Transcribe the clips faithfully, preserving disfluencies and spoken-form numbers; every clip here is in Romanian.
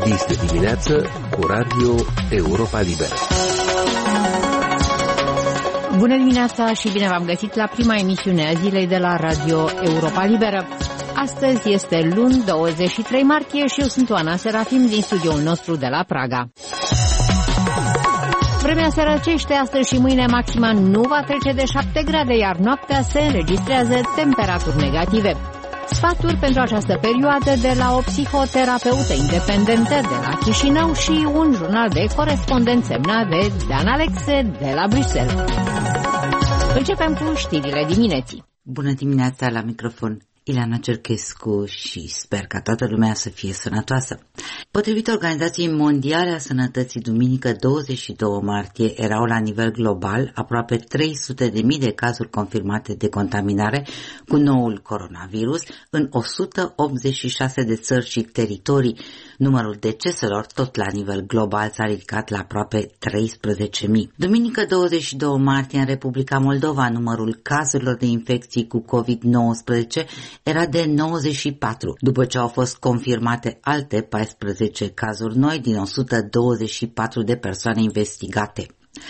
Este dimineață cu Radio Europa Liberă. Bună dimineața și bine v-am găsit la prima emisiune a zilei de la Radio Europa Liberă. Astăzi este luni, douăzeci și trei martie și eu sunt Oana Serafim din studioul nostru de la Praga. Vremea se răcește astăzi și mâine, maxima nu va trece de șapte grade, iar noaptea se înregistrează temperaturi negative. Sfaturi pentru această perioadă de la o psihoterapeută independentă de la Chișinău și un jurnal de corespondent semnat de Dan Alexe de la Bruxelles. Începem cu știrile dimineții. Bună dimineața, la microfon Ileana Cerchescu și sper ca toată lumea să fie sănătoasă. Potrivit Organizației Mondiale a Sănătății, duminică douăzeci și doi martie erau la nivel global aproape trei sute de mii de cazuri confirmate de contaminare cu noul coronavirus în o sută optzeci și șase de țări și teritorii. Numărul deceselor tot la nivel global s-a ridicat la aproape treisprezece mii. Duminică douăzeci și doi martie în Republica Moldova numărul cazurilor de infecții cu covid nouăsprezece era de nouăzeci și patru, după ce au fost confirmate alte paisprezece cazuri noi din o sută douăzeci și patru de persoane investigate.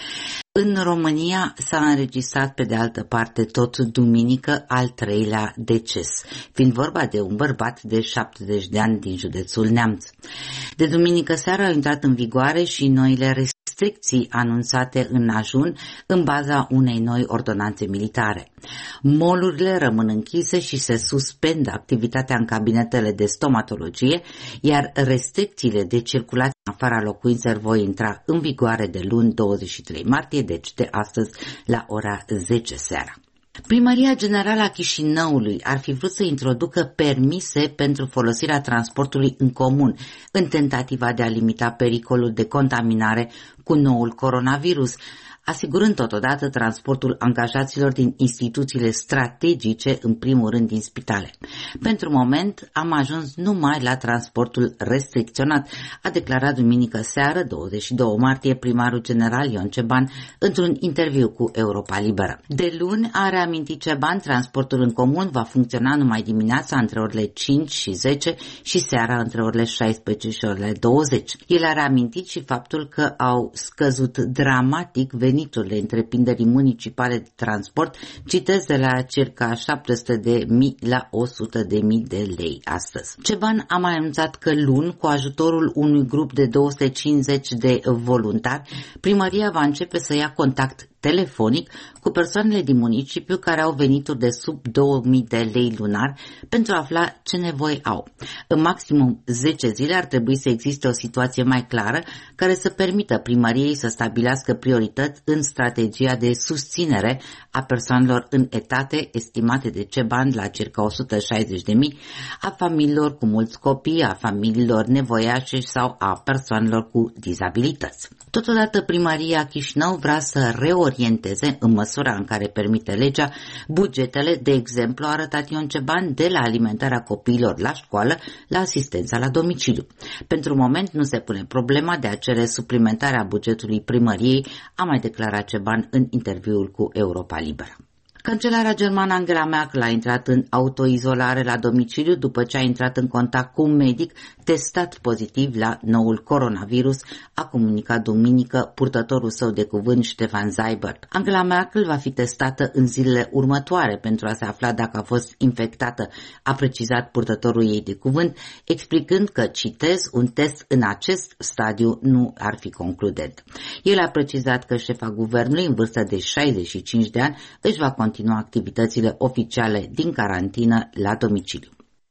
În România s-a înregistrat pe de altă parte tot duminică al treilea deces, fiind vorba de un bărbat de șaptezeci de ani din județul Neamț. De duminică seara au intrat în vigoare și noile restricții anunțate în ajun în baza unei noi ordonanțe militare. Molurile rămân închise și se suspendă activitatea în cabinetele de stomatologie, iar restricțiile de circulație în afara locuințelor vor intra în vigoare de luni douăzeci și trei martie, deci de astăzi la ora zece seara. Primăria Generală a Chișinăului ar fi vrut să introducă permise pentru folosirea transportului în comun, în tentativa de a limita pericolul de contaminare cu noul coronavirus, asigurând totodată transportul angajaților din instituțiile strategice, în primul rând din spitale. Pentru moment am ajuns numai la transportul restricționat, a declarat duminică seară, douăzeci și doi martie, primarul general Ion Ceban într-un interviu cu Europa Liberă. De luni, a reamintit Ceban, transportul în comun va funcționa numai dimineața între orele cinci și zece și seara între orele șaisprezece și orele douăzeci. El a reamintit și faptul că au scăzut dramatic veniturile veniturile întreprinderii municipale de transport, citesc, de la circa șapte sute de mii la o sută de mii de lei astăzi. Ceban a mai anunțat că luni, cu ajutorul unui grup de două sute cincizeci de voluntari, primăria va începe să ia contact telefonic cu persoanele din municipiu care au venituri de sub două mii de lei lunar pentru a afla ce nevoi au. În maximum zece zile ar trebui să existe o situație mai clară care să permită primăriei să stabilească priorități în strategia de susținere a persoanelor în etate, estimate de Ceban la circa o sută șaizeci de mii, a familiilor cu mulți copii, a familiilor nevoiașe sau a persoanelor cu dizabilități. Totodată, primăria Chișinău vrea să reorienteze, în măsura în care permite legea, bugetele, de exemplu, a arătat Ion Ceban, de la alimentarea copiilor la școală la asistența la domiciliu. Pentru moment nu se pune problema de a cere suplimentarea bugetului primăriei, a mai declarat Ceban în interviul cu Europa Liberă. Cancelara germană Angela Merkel a intrat în autoizolare la domiciliu după ce a intrat în contact cu un medic testat pozitiv la noul coronavirus, a comunicat duminică purtătorul său de cuvânt Stefan Seibert. Angela Merkel va fi testată în zilele următoare pentru a se afla dacă a fost infectată, a precizat purtătorul ei de cuvânt, explicând că, citez, un test în acest stadiu nu ar fi concludent. El a precizat că șefa guvernului, în vârstă de șaizeci și cinci de ani, își va continua activitățile oficiale din carantină la domiciliu.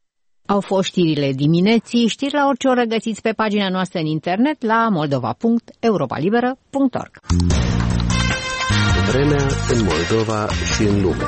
Au fost știrile dimineții, știri la orice oră găsiți pe pagina noastră în internet la moldova punct europa liberă punct org. Vremea în Moldova și în lume.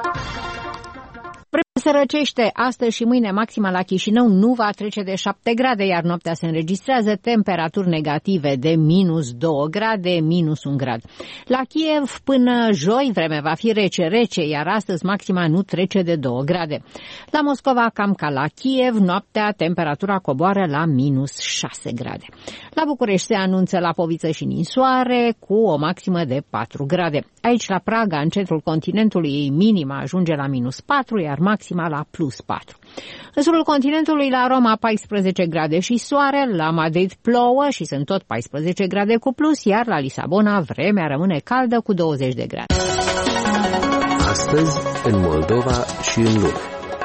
Se răcește astăzi și mâine, maxima la Chișinău nu va trece de șapte grade, iar noaptea se înregistrează temperaturi negative de minus doi grade, minus un grad. La Kiev până joi vremea va fi rece-rece, iar astăzi maxima nu trece de doi grade. La Moscova, cam ca la Kiev, noaptea temperatura coboară la minus șase grade. La București se anunță lapoviță și ninsoare cu o maximă de patru grade. Aici la Praga, în centrul continentului, minima ajunge la minus patru, iar maxima maxima la plus patru. În sudul continentului, la Roma paisprezece grade și soare, la Madrid plouă și sunt tot paisprezece grade cu plus, iar la Lisabona vremea rămâne caldă cu douăzeci de grade. Astăzi, în Moldova și în lume.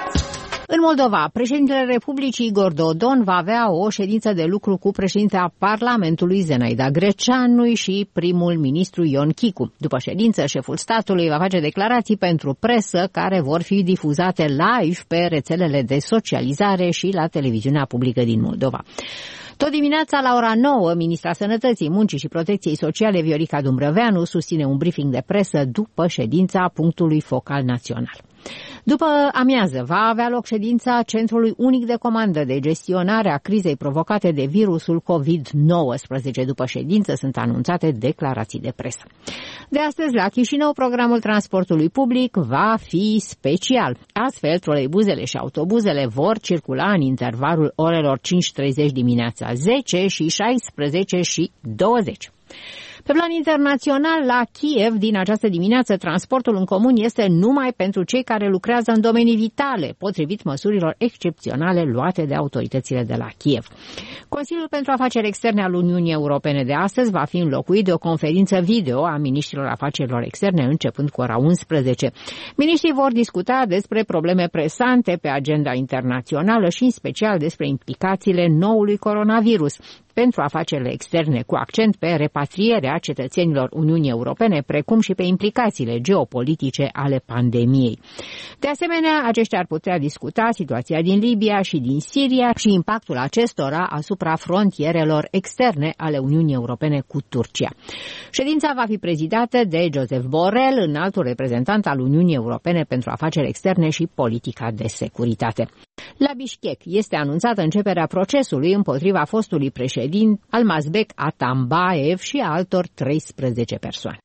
În Moldova, președintele Republicii Igor Dodon va avea o ședință de lucru cu președintea Parlamentului Zenaida Greceanu și primul ministru Ion Chicu. După ședință, șeful statului va face declarații pentru presă care vor fi difuzate live pe rețelele de socializare și la televiziunea publică din Moldova. Tot dimineața, la ora nouă, ministra Sănătății, Muncii și Protecției Sociale, Viorica Dumbrăveanu, susține un briefing de presă după ședința punctului focal național. După amiază va avea loc ședința Centrului Unic de Comandă de Gestionare a Crizei provocate de virusul covid nouăsprezece. După ședință sunt anunțate declarații de presă. De astăzi, la Chișinău, programul transportului public va fi special. Astfel, troleibuzele și autobuzele vor circula în intervalul orelor cinci și treizeci dimineața, zece și șaisprezece și douăzeci. Pe plan internațional, la Kiev, din această dimineață, transportul în comun este numai pentru cei care lucrează în domenii vitale, potrivit măsurilor excepționale luate de autoritățile de la Kiev. Consiliul pentru Afaceri Externe al Uniunii Europene de astăzi va fi înlocuit de o conferință video a miniștrilor afacerilor externe, începând cu ora unsprezece. Miniștrii vor discuta despre probleme presante pe agenda internațională și, în special, despre implicațiile noului coronavirus pentru afacerile externe, cu accent pe repatrierea cetățenilor Uniunii Europene, precum și pe implicațiile geopolitice ale pandemiei. De asemenea, aceștia ar putea discuta situația din Libia și din Siria și impactul acestora asupra frontierelor externe ale Uniunii Europene cu Turcia. Ședința va fi prezidată de Josep Borrell, înaltul reprezentant al Uniunii Europene pentru afaceri externe și politica de securitate. La Bishkek este anunțată începerea procesului împotriva fostului președinte Almazbek Atambayev și a altor treisprezece persoane.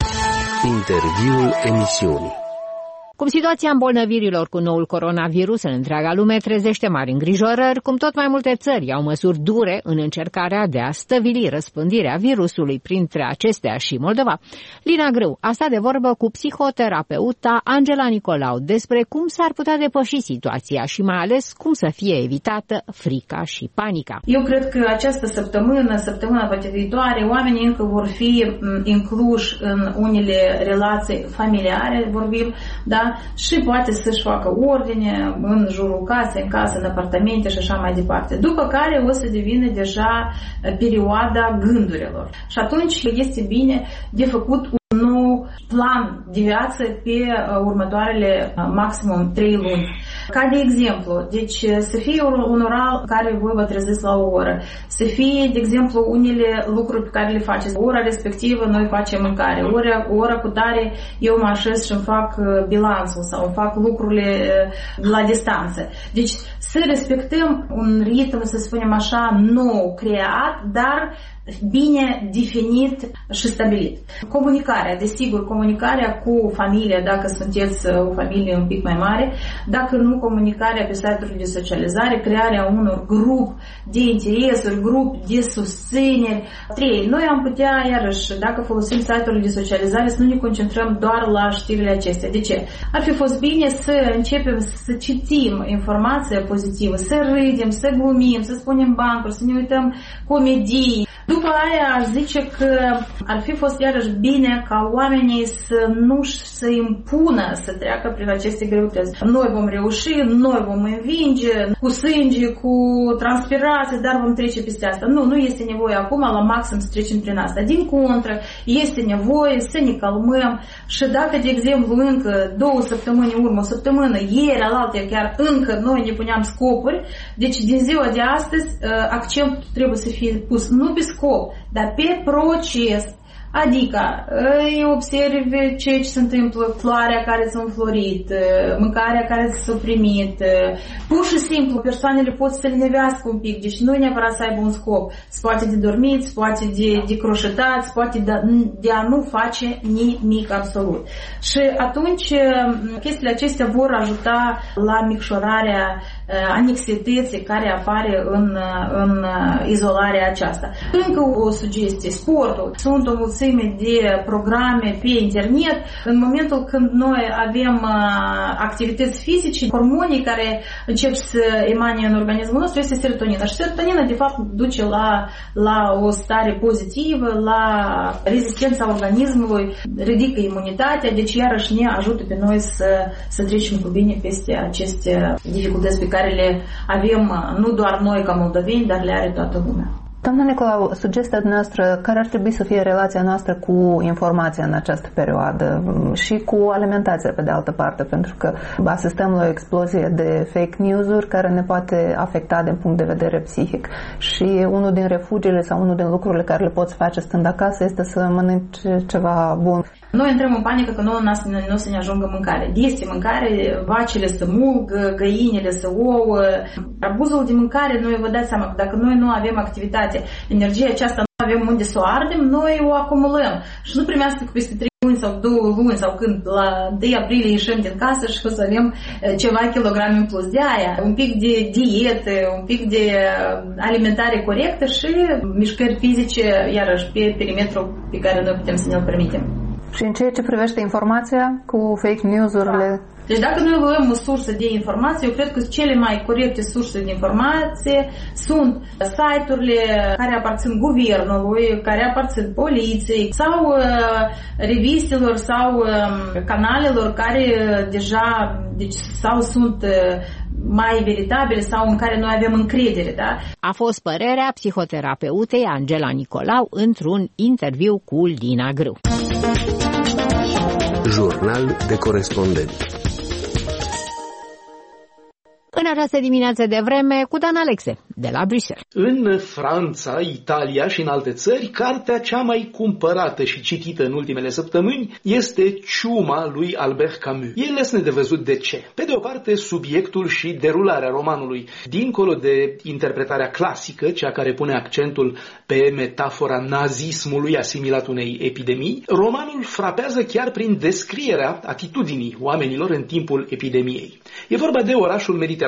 Interviul emisiunii. Cum situația îmbolnăvirilor cu noul coronavirus în întreaga lume trezește mari îngrijorări, cum tot mai multe țări au măsuri dure în încercarea de a stăvili răspândirea virusului, printre acestea și Moldova, Lina Grâu a stat de vorbă cu psihoterapeuta Angela Nicolau despre cum s-ar putea depăși situația și mai ales cum să fie evitată frica și panica. Eu cred că această săptămână, săptămâna poate viitoare, oamenii încă vor fi incluși în unele relații familiare, vorbim, da? Și poate să-și facă ordine în jurul casei, în casă, în apartamente și așa mai departe. După care o să devină deja perioada gândurilor. Și atunci este bine de făcut un nou plan de viață pe următoarele maximum trei luni. Ca de exemplu, deci să fie un oral care voi vă treziți la o oră, să fie, de exemplu, unele lucruri pe care le faceți. Ora respectivă noi facem mâncare, ora, ora cu tare eu mă așez și îmi fac bilanțul sau îmi fac lucrurile la distanță. Deci să respectăm un ritm, să spunem așa, nou creat, dar bine definit și stabilit. Comunicarea, desigur, comunicarea cu familia, dacă sunteți o familie un pic mai mare, dacă nu, comunicarea pe site-urile de socializare, crearea unor grup de interesuri, grup de susțineri. Trei, noi am putea, iarăși, dacă folosim site-urile de socializare, să nu ne concentrăm doar la știrile acestea. De ce? Ar fi fost bine să începem să citim informația pozitivă, să râdem, să glumim, să spunem bancuri, să ne uităm comedii. După aia aș zice că ar fi fost iarăși bine ca oamenii să nu se impună să treacă prin aceste greutăți. Noi vom reuși, noi vom învinge, cu sânge, cu transpirație, dar vom trece peste asta. Nu, nu este nevoie acum la maxim să trecem prin asta. Din contră, este nevoie să ne calmăm și dacă, de exemplu, încă două săptămâni în urmă, o săptămână, ieri, alaltă, chiar încă noi ne puneam scopuri, deci din ziua de astăzi accentul trebuie să fie pus nu pe scop, dar pe proces. Adică îi observi ce se întâmplă, floarea care s-a înflorit, mâncarea care s-a primit. Pur și simplu, persoanele pot să le nevească un pic, deci nu neapărat să aibă un scop. Se poate de dormit, se poate de, de croșetat, se poate de, de a nu face nimic absolut. Și atunci chestiile acestea vor ajuta la micșorarea anexității care apare în, în izolarea aceasta. Încă o sugestie, sportul. Sunt o mulțime de programe pe internet. În momentul când noi avem activități fizice, hormonii care încep să emane în organismul nostru este serotonina. Și serotonina, de fapt, duce la, la o stare pozitivă, la rezistența organismului, ridică imunitatea, deci iarăși ne ajută pe noi să, să trecem cu bine peste aceste dificultăți pe care le avem nu doar noi ca moldoveni, dar le are toată lumea. Doamna Nicolau, sugestia noastră, care ar trebui să fie relația noastră cu informația în această perioadă și cu alimentația pe de altă parte, pentru că asistăm la o explozie de fake news-uri care ne poate afecta din punct de vedere psihic și unul din refugiile sau unul din lucrurile care le poți face stând acasă este să mănânci ceva bun. Noi intrăm în panică că nouă nu o să ne ajungă mâncare. Este mâncare, vacile să mulg, găinile să ouă. Abuzul de mâncare, noi vă dați seama că dacă noi nu avem activitate, energia aceasta nu avem unde să o ardem, noi o acumulăm. Și nu primească că peste trei luni sau două luni sau când la întâi aprilie ieșim din casă și o să avem ceva kilograme în plus de aia. Un pic de dietă, un pic de alimentare corectă și mișcări fizice, iarăși pe perimetrul pe care noi putem să ne-l permitem. Și în ceea ce privește informația cu fake news-urile? Da. Deci dacă noi luăm o sursă de informație, eu cred că cele mai corecte surse de informație sunt site-urile care aparțin guvernului, care aparțin poliției sau uh, revistelor sau uh, canalelor care uh, deja deci, sau sunt uh, mai veritabile sau în care noi avem încredere. Da? A fost părerea psihoterapeutei Angela Nicolau într-un interviu cu Lina Grâu. Jurnal de corespondent. În această dimineață de vreme cu Dan Alexe, de la Bruxelles. În Franța, Italia și în alte țări, cartea cea mai cumpărată și citită în ultimele săptămâni este Ciuma lui Albert Camus. E lesne de văzut de ce. Pe de o parte, subiectul și derularea romanului. Dincolo de interpretarea clasică, cea care pune accentul pe metafora nazismului asimilat unei epidemii, romanul frapează chiar prin descrierea atitudinii oamenilor în timpul epidemiei. E vorba de orașul mediteranean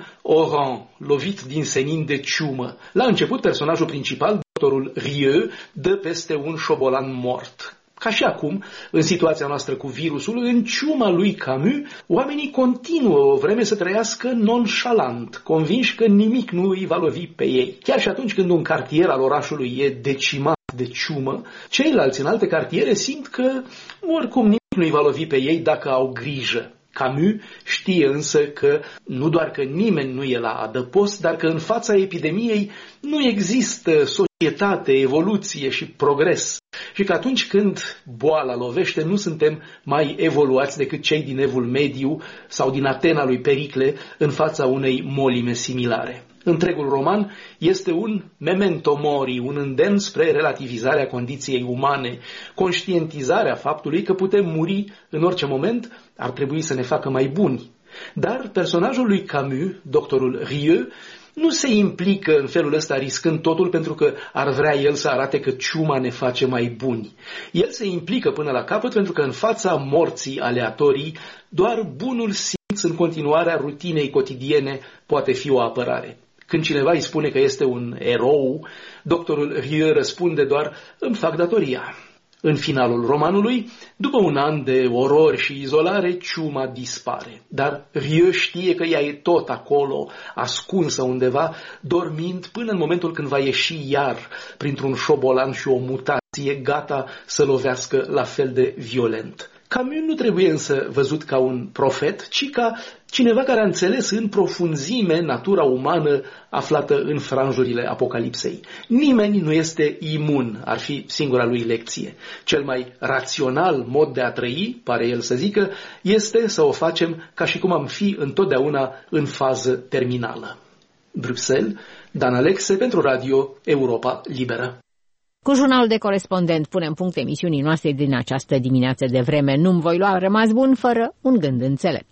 Oran, lovit din senin de ciumă. La început, personajul principal, doctorul Rieu, dă peste un șobolan mort. Ca și acum, în situația noastră cu virusul, în ciuma lui Camus, oamenii continuă o vreme să trăiască nonșalant, convinși că nimic nu îi va lovi pe ei. Chiar și atunci când un cartier al orașului e decimat de ciumă, ceilalți în alte cartiere simt că oricum nimic nu îi va lovi pe ei dacă au grijă. Camus știe însă că nu doar că nimeni nu e la adăpost, dar că în fața epidemiei nu există societate, evoluție și progres. Și că atunci când boala lovește, nu suntem mai evoluați decât cei din Evul Mediu sau din Atena lui Pericle în fața unei molime similare. Întregul roman este un memento mori, un îndemn spre relativizarea condiției umane, conștientizarea faptului că putem muri în orice moment, ar trebui să ne facă mai buni. Dar personajul lui Camus, doctorul Rieu, nu se implică în felul ăsta riscând totul pentru că ar vrea el să arate că ciuma ne face mai buni. El se implică până la capăt pentru că în fața morții aleatorii, doar bunul simț în continuarea rutinei cotidiene poate fi o apărare. Când cineva îi spune că este un erou, doctorul Rieu răspunde doar, îmi fac datoria. În finalul romanului, după un an de orori și izolare, ciuma dispare. Dar Rieu știe că ea e tot acolo, ascunsă undeva, dormind până în momentul când va ieși iar printr-un șobolan și o mutație gata să lovească la fel de violent. Camus nu trebuie însă văzut ca un profet, ci ca cineva care a înțeles în profunzime natura umană aflată în franjurile apocalipsei. Nimeni nu este imun, ar fi singura lui lecție. Cel mai rațional mod de a trăi, pare el să zică, este să o facem ca și cum am fi întotdeauna în fază terminală. Bruxelles, Dan Alexe pentru Radio Europa Liberă. Cu jurnalul de corespondent punem punct emisiunii noastre din această dimineață de vreme. Nu-mi voi lua, rămas bun fără un gând înțelept.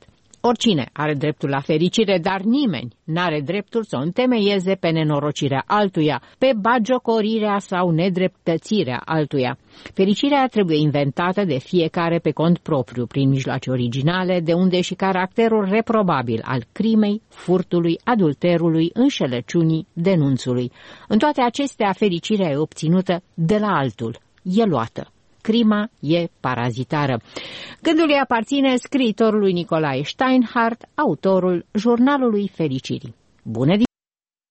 Oricine are dreptul la fericire, dar nimeni n-are dreptul să o întemeieze pe nenorocirea altuia, pe bagiocorirea sau nedreptățirea altuia. Fericirea trebuie inventată de fiecare pe cont propriu, prin mijloace originale, de unde și caracterul reprobabil al crimei, furtului, adulterului, înșelăciunii, denunțului. În toate acestea, fericirea e obținută de la altul, e luată. Crima e parazitară. Gândul îi aparține scriitorului Nicolae Steinhardt, autorul Jurnalului Fericirii. Bună